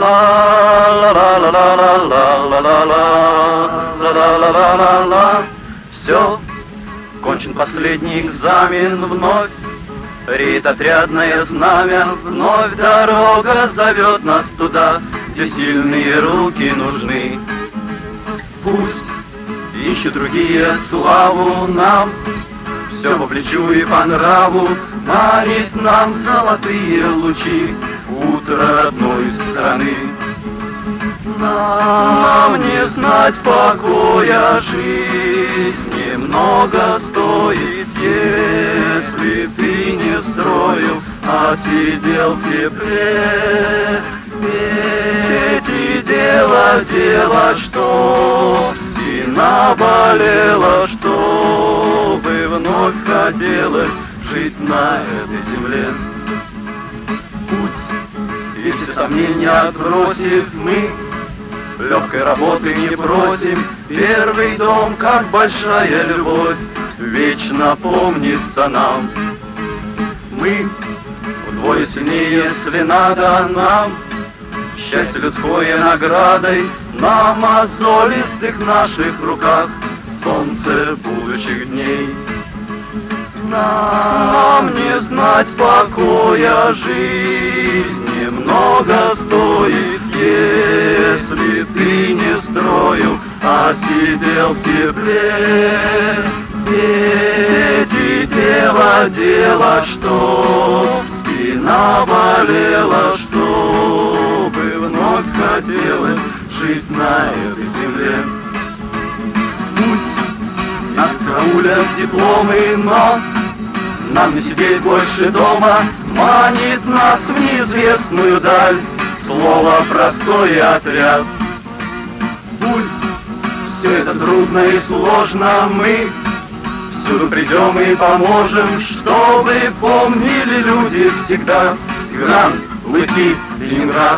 Все, кончен последний экзамен вновь. Рит отрядное знамя, вновь дорога зовет нас туда, где сильные руки нужны. Пусть ищут другие славу нам, все по плечу и по нраву дарит нам золотые лучи утро родной страны. Нам не знать покоя, жизнь немного стоит, если ты не строил, а сидел в тепле. Ведь и дело, что спина болела, чтобы вновь хотелось жить на этой земле. Путь, если сомнения отбросив мы, легкой работы не просим, первый дом, как большая любовь, вечно помнится нам. Мы вдвое сильнее, если надо нам, счастье людское наградой на мозолистых наших руках солнце будущих дней. Нам не знать покоя, жизнь немного стоит, если ты не строил, а сидел в тепле. Ведь и дело, что спина болела, чтобы вновь хотелось жить на этой земле. Пусть нас караулят дипломы, но нам не сидеть больше дома, манит нас в неизвестную даль слово простой отряд. Пусть все это трудно и сложно, мы всюду придем и поможем, чтобы помнили люди всегда Гранд, Лыки, Ленинград.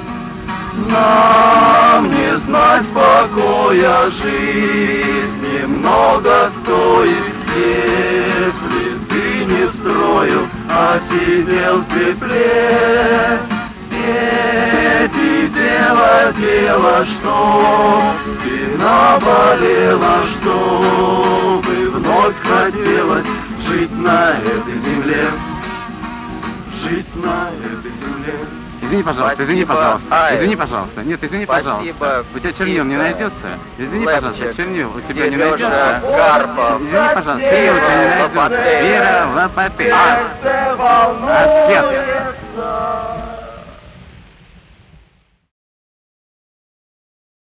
Нам не знать покоя, жизнь немного стоит, если ты не строил, а сидел в тепле. Ведь и дело, что спина болела, чтобы вновь хотелось жить на этой земле, жить на этой земле. Извини, пожалуйста, Спасибо. извини, пожалуйста. Ай. Извини, пожалуйста. Нет, извини, Спасибо. пожалуйста. У тебя чернил не найдется? Извини, пожалуйста, Лепчик. чернил у тебя не Сережа найдется? Карпов. Извини, пожалуйста, ты у тебя не найдется. Лопатей. Вера Лопатей. А. Аскет.